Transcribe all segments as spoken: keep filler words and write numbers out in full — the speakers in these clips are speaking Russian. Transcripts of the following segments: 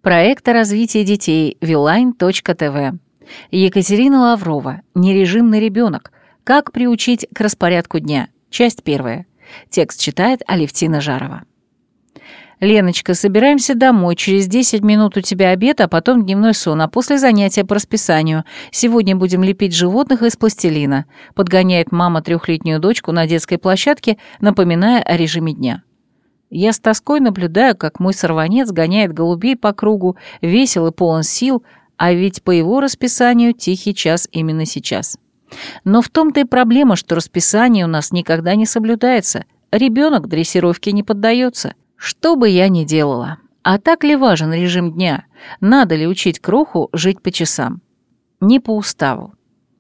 Проект о развитии детей Вилайн точка тэ вэ. Екатерина Лаврова. Нережимный ребенок. Как приучить к распорядку дня. Часть первая. Текст читает Алевтина Жарова. «Леночка, собираемся домой. Через десять минут у тебя обед, а потом дневной сон, а после занятия по расписанию. Сегодня будем лепить животных из пластилина», — подгоняет мама трехлетнюю дочку на детской площадке, напоминая о режиме дня. Я с тоской наблюдаю, как мой сорванец гоняет голубей по кругу, весел и полон сил, а ведь по его расписанию тихий час именно сейчас. Но в том-то и проблема, что расписание у нас никогда не соблюдается. Ребенок дрессировке не поддается. Что бы я ни делала. А так ли важен режим дня? Надо ли учить кроху жить по часам? Не по уставу.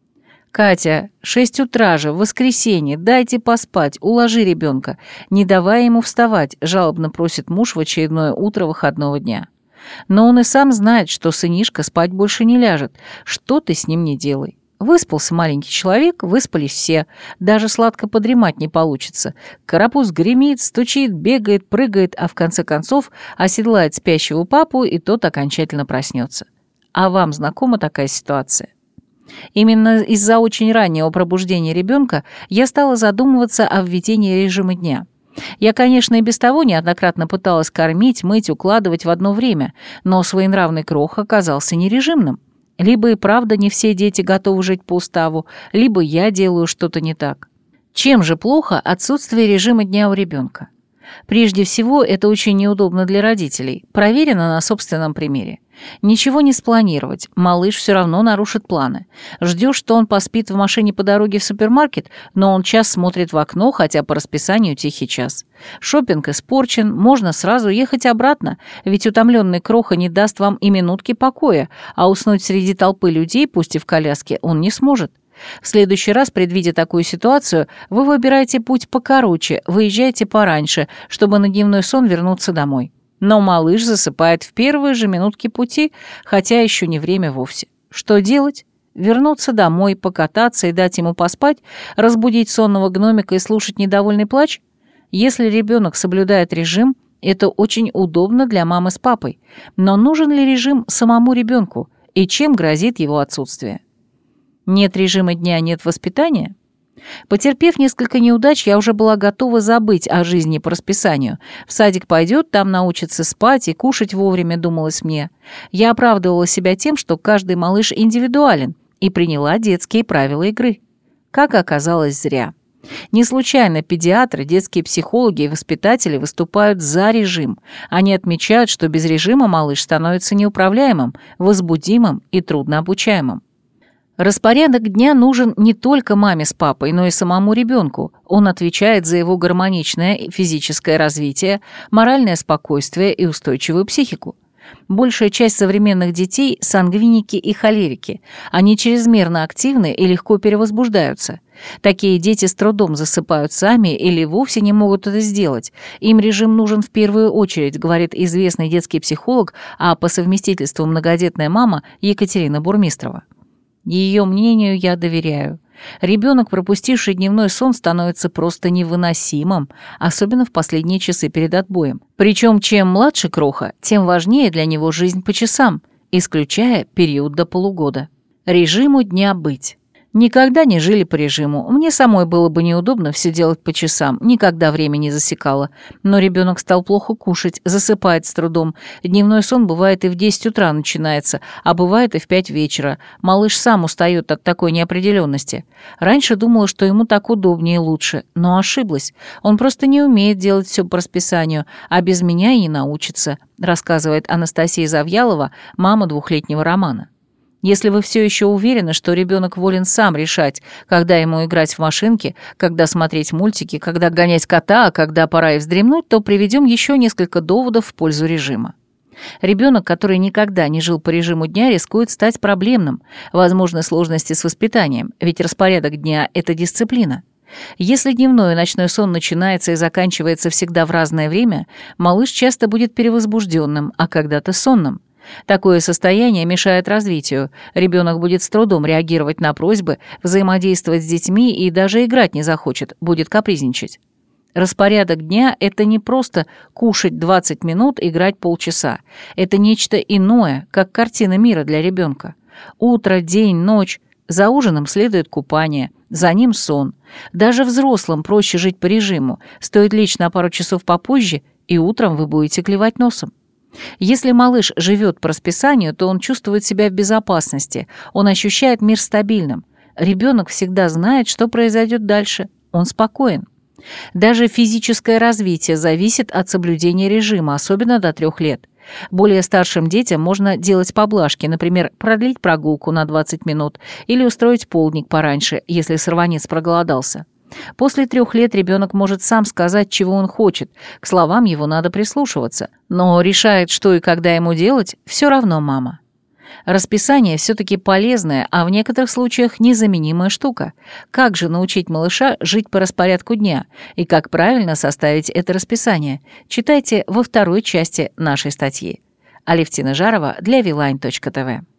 «Катя, шесть утра же, в воскресенье, дайте поспать, уложи ребенка, не давая ему вставать», — жалобно просит муж в очередное утро выходного дня. Но он и сам знает, что сынишка спать больше не ляжет. Что ты с ним не делай. Выспался маленький человек, выспались все. Даже сладко подремать не получится. Карапуз гремит, стучит, бегает, прыгает, а в конце концов оседлает спящего папу, и тот окончательно проснется. А вам знакома такая ситуация? Именно из-за очень раннего пробуждения ребенка я стала задумываться о введении режима дня. Я, конечно, и без того неоднократно пыталась кормить, мыть, укладывать в одно время, но своенравный крох оказался нережимным. Либо и правда не все дети готовы жить по уставу, либо я делаю что-то не так. Чем же плохо отсутствие режима дня у ребенка? Прежде всего, это очень неудобно для родителей, проверено на собственном примере. Ничего не спланировать, малыш все равно нарушит планы. Ждешь, что он поспит в машине по дороге в супермаркет, но он час смотрит в окно, хотя по расписанию тихий час. Шопинг испорчен, можно сразу ехать обратно, ведь утомленный кроха не даст вам и минутки покоя, а уснуть среди толпы людей, пусть и в коляске, он не сможет. В следующий раз, предвидя такую ситуацию, вы выбираете путь покороче, выезжаете пораньше, чтобы на дневной сон вернуться домой. Но малыш засыпает в первые же минутки пути, хотя еще не время вовсе. Что делать? Вернуться домой, покататься и дать ему поспать, разбудить сонного гномика и слушать недовольный плач? Если ребенок соблюдает режим, это очень удобно для мамы с папой. Но нужен ли режим самому ребенку и чем грозит его отсутствие? Нет режима дня, нет воспитания? Потерпев несколько неудач, я уже была готова забыть о жизни по расписанию. В садик пойдет, там научится спать и кушать вовремя, думалось мне. Я оправдывала себя тем, что каждый малыш индивидуален, и приняла детские правила игры. Как оказалось, зря. Не случайно педиатры, детские психологи и воспитатели выступают за режим. Они отмечают, что без режима малыш становится неуправляемым, возбудимым и труднообучаемым. Распорядок дня нужен не только маме с папой, но и самому ребенку. Он отвечает за его гармоничное физическое развитие, моральное спокойствие и устойчивую психику. Большая часть современных детей – сангвиники и холерики. Они чрезмерно активны и легко перевозбуждаются. Такие дети с трудом засыпают сами или вовсе не могут это сделать. Им режим нужен в первую очередь, говорит известный детский психолог, а по совместительству многодетная мама Екатерина Бурмистрова. Ее мнению я доверяю. Ребенок, пропустивший дневной сон, становится просто невыносимым, особенно в последние часы перед отбоем. Причем чем младше кроха, тем важнее для него жизнь по часам, исключая период до полугода. Режиму дня быть. Никогда не жили по режиму. Мне самой было бы неудобно все делать по часам, никогда время не засекала. Но ребенок стал плохо кушать, засыпает с трудом. Дневной сон бывает и в десять утра начинается, а бывает и в пять вечера. Малыш сам устает от такой неопределенности. Раньше думала, что ему так удобнее и лучше, но ошиблась. Он просто не умеет делать все по расписанию, а без меня и не научится, рассказывает Анастасия Завьялова, мама двухлетнего Романа. Если вы все еще уверены, что ребенок волен сам решать, когда ему играть в машинки, когда смотреть мультики, когда гонять кота, а когда пора и вздремнуть, то приведем еще несколько доводов в пользу режима. Ребенок, который никогда не жил по режиму дня, рискует стать проблемным. Возможны сложности с воспитанием, ведь распорядок дня – это дисциплина. Если дневной и ночной сон начинается и заканчивается всегда в разное время, малыш часто будет перевозбужденным, а когда-то сонным. Такое состояние мешает развитию. Ребенок будет с трудом реагировать на просьбы, взаимодействовать с детьми и даже играть не захочет, будет капризничать. Распорядок дня – это не просто кушать двадцать минут, играть полчаса. Это нечто иное, как картина мира для ребенка. Утро, день, ночь. За ужином следует купание, за ним сон. Даже взрослым проще жить по режиму. Стоит лечь на пару часов попозже, и утром вы будете клевать носом. Если малыш живет по расписанию, то он чувствует себя в безопасности, он ощущает мир стабильным. Ребенок всегда знает, что произойдет дальше. Он спокоен. Даже физическое развитие зависит от соблюдения режима, особенно до трех лет. Более старшим детям можно делать поблажки, например, продлить прогулку на двадцать минут или устроить полдник пораньше, если сорванец проголодался. После трех лет ребенок может сам сказать, чего он хочет, к словам его надо прислушиваться, но решает, что и когда ему делать, все равно мама. Расписание все-таки полезная, а в некоторых случаях незаменимая штука. Как же научить малыша жить по распорядку дня и как правильно составить это расписание? Читайте во второй части нашей статьи. Алевтина Жарова для Вилайн точка тв.